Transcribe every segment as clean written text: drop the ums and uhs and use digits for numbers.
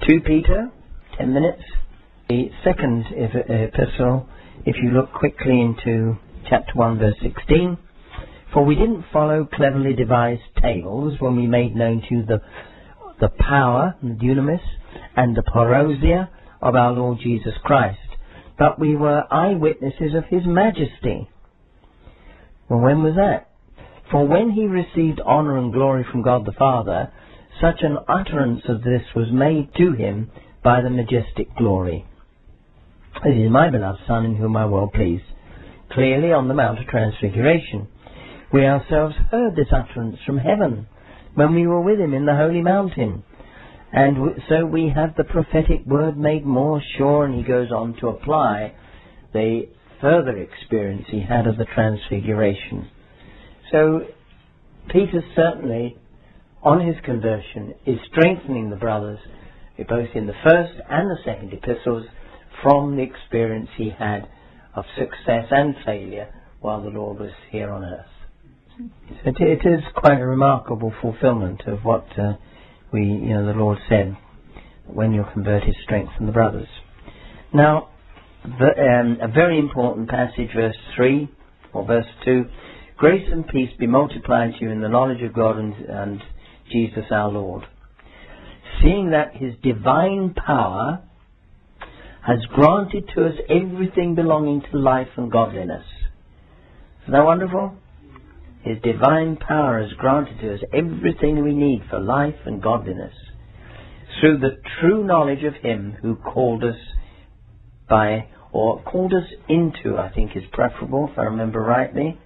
2 Peter, 10 minutes. The second epistle, if you look quickly into chapter 1 verse 16, for we didn't follow cleverly devised tales when we made known to you the power, the dunamis, and the parousia of our Lord Jesus Christ, but we were eyewitnesses of his majesty. Well, when was that? For when he received honour and glory from God the Father, such an utterance of this was made to him by the majestic glory. This is my beloved Son, in whom I well please. Clearly on the Mount of Transfiguration, we ourselves heard this utterance from heaven when we were with him in the holy mountain. And so we have the prophetic word made more sure, and he goes on to apply the further experience he had of the Transfiguration. So Peter certainly, on his conversion, is strengthening the brothers, both in the first and the second epistles, from the experience he had of success and failure while the Lord was here on earth. So it is quite a remarkable fulfillment of what the Lord said, when you're converted, strengthen the brothers. Now, a very important passage, verse 3 or verse 2, grace and peace be multiplied to you in the knowledge of God and Jesus our Lord, seeing that his divine power has granted to us everything belonging to life and godliness. Isn't that wonderful? His divine power has granted to us everything we need for life and godliness, through the true knowledge of him who called us called us into, I think is preferable, if I remember rightly.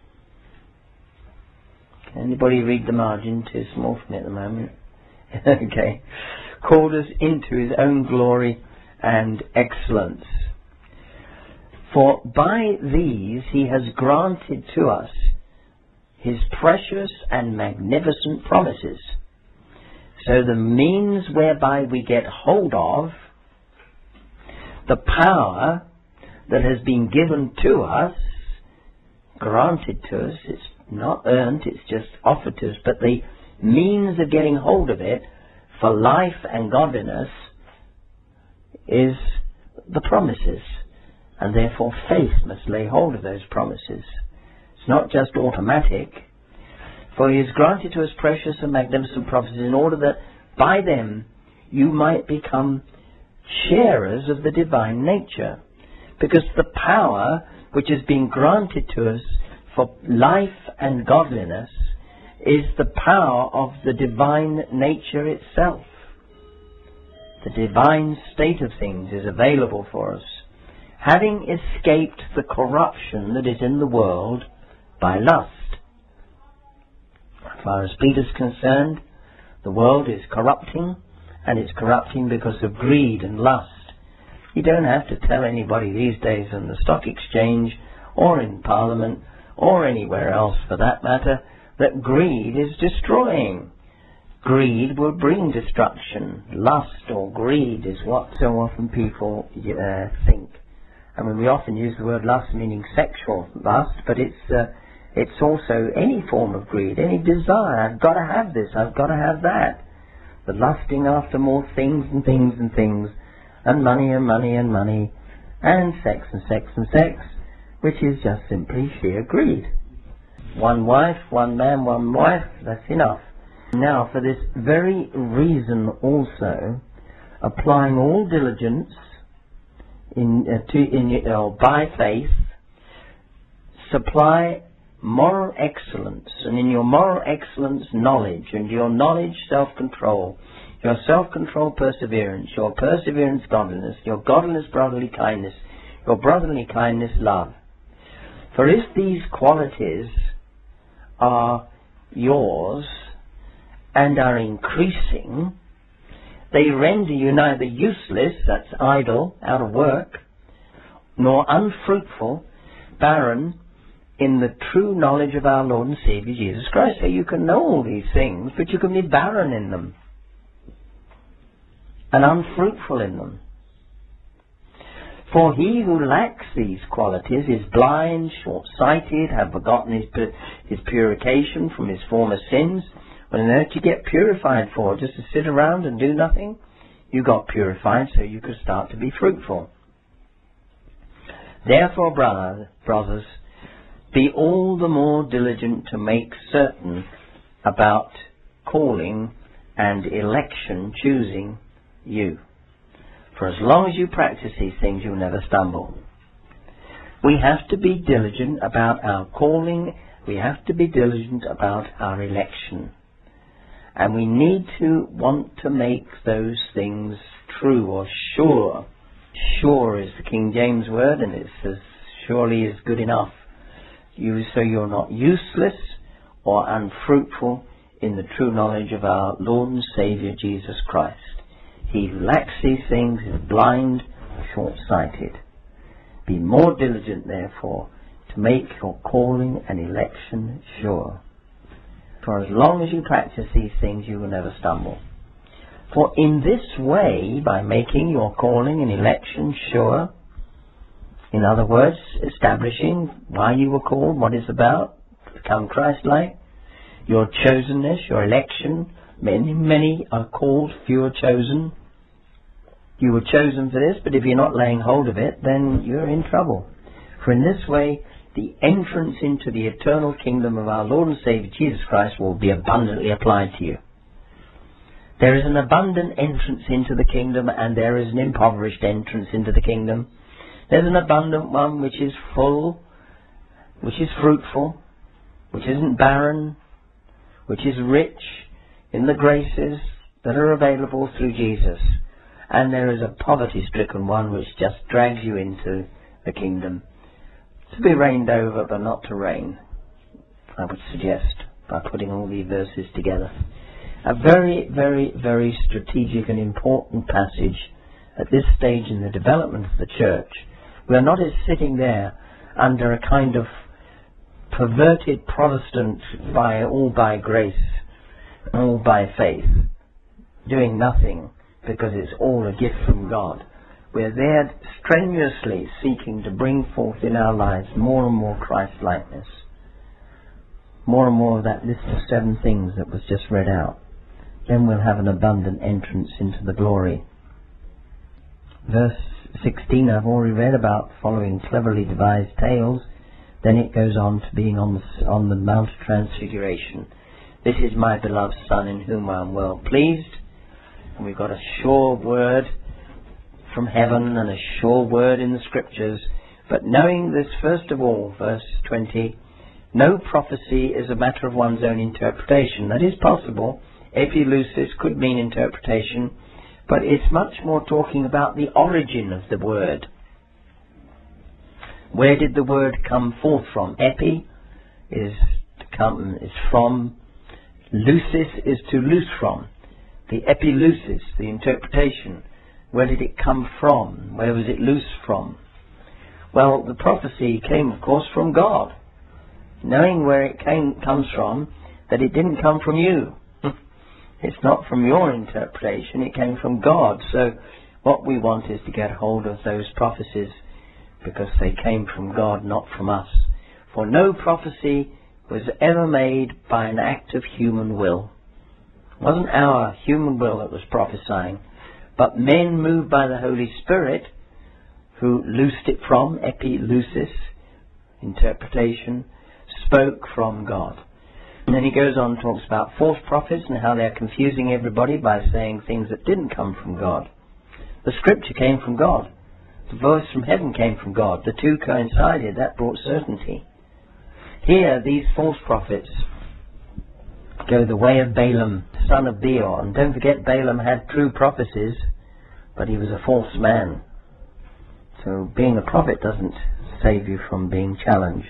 Can anybody read the margin? Too small for me at the moment. Okay. Called us into his own glory and excellence. For by these he has granted to us his precious and magnificent promises. So the means whereby we get hold of the power that has been given to us, granted to us, it's not earned, it's just offered to us, but the means of getting hold of it for life and godliness is the promises, and therefore faith must lay hold of those promises. It's not just automatic, for he has granted to us precious and magnificent promises in order that by them you might become sharers of the divine nature, because the power which has been granted to us for life and godliness is the power of the divine nature itself. The divine state of things is available for us, having escaped the corruption that is in the world by lust. As far as Peter's concerned, the world is corrupting, and it's corrupting because of greed and lust. You don't have to tell anybody these days on the stock exchange or in Parliament or anywhere else for that matter that greed is destroying. Greed will bring destruction. Lust or greed is what so often people think. I mean, we often use the word lust meaning sexual lust, but it's also any form of greed, any desire. I've got to have this, I've got to have that. The lusting after more things and things and things, and money and money and money, and sex and sex and sex, which is just simply sheer greed. One wife, one man, one wife, that's enough. Now, for this very reason also, applying all diligence by faith, supply moral excellence, and in your moral excellence knowledge, and your knowledge self-control, your self-control perseverance, your perseverance godliness, your godliness brotherly kindness, your brotherly kindness love. For if these qualities are yours and are increasing, they render you neither useless, that's idle, out of work, nor unfruitful, barren, in the true knowledge of our Lord and Saviour Jesus Christ. So you can know all these things, but you can be barren in them and unfruitful in them. For he who lacks these qualities is blind, short-sighted, have forgotten his purification from his former sins. What on earth do you get purified for? Just to sit around and do nothing? You got purified so you could start to be fruitful. Therefore, brothers, be all the more diligent to make certain about calling and election choosing you. For as long as you practice these things, you'll never stumble. We have to be diligent about our calling. We have to be diligent about our election. And we need to want to make those things true or sure. Sure is the King James word, and it's as surely is good enough. So you're not useless or unfruitful in the true knowledge of our Lord and Saviour Jesus Christ. He who lacks these things is blind, short-sighted. Be more diligent, therefore, to make your calling and election sure. For as long as you practice these things, you will never stumble. For in this way, by making your calling and election sure, in other words, establishing why you were called, what it's about, to become Christ-like, your chosenness, your election, many are called, few are chosen. You were chosen for this, but if you're not laying hold of it, then you're in trouble. For in this way, the entrance into the eternal kingdom of our Lord and Saviour Jesus Christ will be abundantly applied to you. There is an abundant entrance into the kingdom, and there is an impoverished entrance into the kingdom. There's an abundant one which is full, which is fruitful, which isn't barren, which is rich in the graces that are available through Jesus. And there is a poverty-stricken one which just drags you into the kingdom. To be reigned over, but not to reign, I would suggest, by putting all these verses together. A very, very, very strategic and important passage at this stage in the development of the church. We are not sitting there under a kind of perverted Protestant all by grace, all by faith, doing nothing because it's all a gift from God. We're there strenuously seeking to bring forth in our lives more and more Christ-likeness. More and more of that list of 7 things that was just read out. Then we'll have an abundant entrance into the glory. Verse 16 I've already read about following cleverly devised tales. Then it goes on to being on the Mount of Transfiguration. This is my beloved Son in whom I am well pleased. And we've got a sure word from heaven and a sure word in the Scriptures. But knowing this, first of all, verse 20, no prophecy is a matter of one's own interpretation. That is possible. Epilusis could mean interpretation, but it's much more talking about the origin of the word. Where did the word come forth from? Epi is from. Lucis is to loose from. The epilusis, the interpretation. Where did it come from? Where was it loose from? Well, the prophecy came, of course, from God. Knowing where it comes from, that it didn't come from you. It's not from your interpretation, it came from God. So what we want is to get hold of those prophecies because they came from God, not from us. For no prophecy was ever made by an act of human will. It wasn't our human will that was prophesying, but men moved by the Holy Spirit who loosed it from, epilusis, interpretation, spoke from God. And then he goes on and talks about false prophets and how they're confusing everybody by saying things that didn't come from God. The Scripture came from God. The voice from heaven came from God. The two coincided. That brought certainty. Here, these false prophets go the way of Balaam, son of Beor. And don't forget, Balaam had true prophecies, but he was a false man. So being a prophet doesn't save you from being challenged.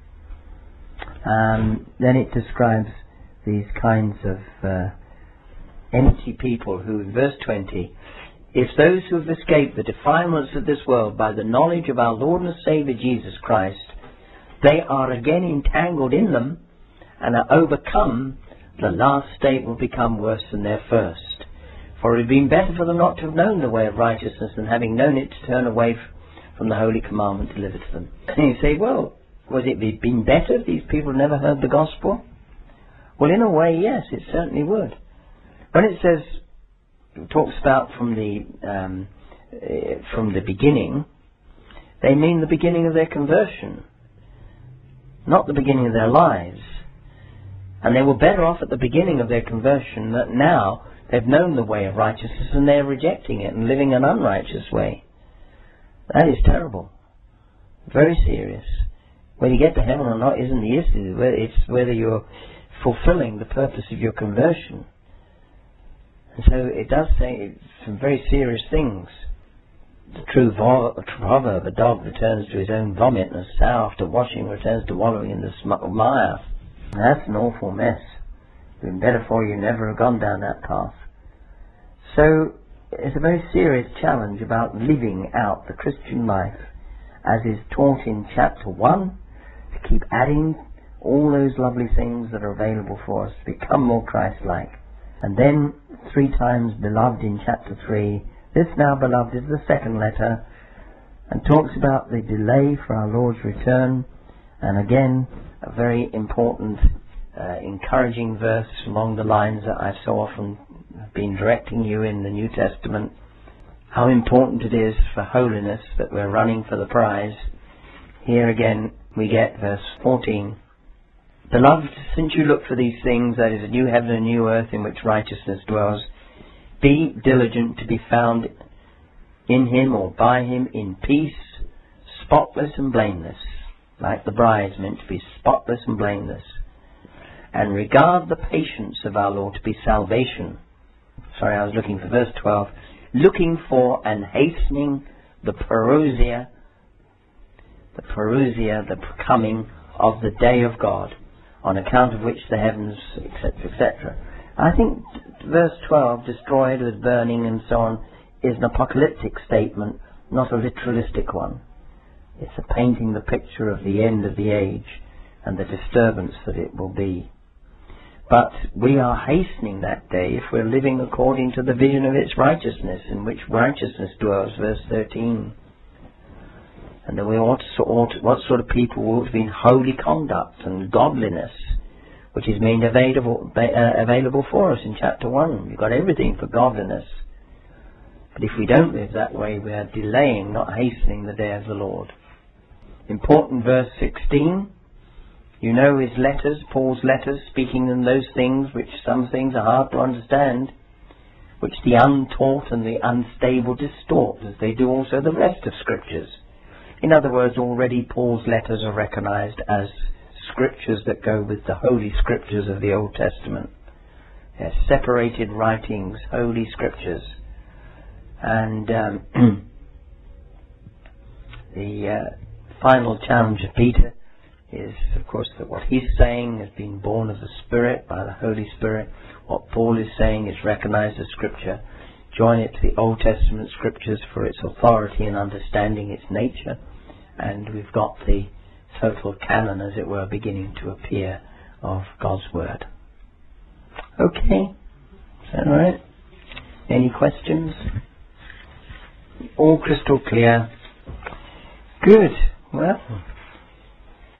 Then it describes these kinds of empty people who, in verse 20, if those who have escaped the defilements of this world by the knowledge of our Lord and Saviour Jesus Christ, they are again entangled in them and are overcome, the last state will become worse than their first. For it had been better for them not to have known the way of righteousness than having known it to turn away from the holy commandment delivered to them. And you say, well, would it have been better if these people never heard the gospel? Well, in a way, yes, it certainly would. When it says, talks about from the beginning, they mean the beginning of their conversion, not the beginning of their lives. And they were better off at the beginning of their conversion, that now they've known the way of righteousness and they're rejecting it and living an unrighteous way. That is terrible. Very serious. Whether you get to heaven or not isn't the issue. It's whether you're fulfilling the purpose of your conversion. And so it does say some very serious things. The true proverb, a dog returns to his own vomit, and a sow after washing returns to wallowing in the mire. That's an awful mess. It's been better for you never have gone down that path. So it's a very serious challenge about living out the Christian life as is taught in chapter 1, to keep adding all those lovely things that are available for us to become more Christ-like. And then 3 times beloved in chapter 3. This now, beloved, is the second letter, and talks about the delay for our Lord's return. And again, a very important, encouraging verse along the lines that I've so often been directing you in the New Testament. How important it is for holiness that we're running for the prize. Here again we get verse 14. Beloved, since you look for these things, that is a new heaven and a new earth in which righteousness dwells, be diligent to be found in him or by him in peace, spotless and blameless, like the bride is meant to be spotless and blameless, and regard the patience of our Lord to be salvation. Sorry, I was looking for verse 12. Looking for and hastening the parousia, the coming of the day of God, on account of which the heavens, etc., etc. I think verse 12, destroyed with burning and so on, is an apocalyptic statement, not a literalistic one. It's a painting the picture of the end of the age and the disturbance that it will be. But we are hastening that day if we're living according to the vision of its righteousness, in which righteousness dwells, verse 13. And then we what sort of people ought to be in holy conduct and godliness, which is made available for us in chapter 1. We've got everything for godliness. But if we don't live that way, we are delaying, not hastening the day of the Lord. Important verse 16. You know his letters, Paul's letters, speaking in those things which some things are hard to understand, which the untaught and the unstable distort, as they do also the rest of Scriptures. In other words, already Paul's letters are recognized as Scriptures that go with the Holy Scriptures of the Old Testament. They're separated writings, Holy Scriptures. And the final challenge of Peter is, of course, that what he's saying has been born of the Spirit, by the Holy Spirit. What Paul is saying is recognized as Scripture. Join it to the Old Testament Scriptures for its authority and understanding its nature. And we've got the total canon, as it were, beginning to appear of God's Word. Okay? Is that all right? Any questions? All crystal clear? Good. Well...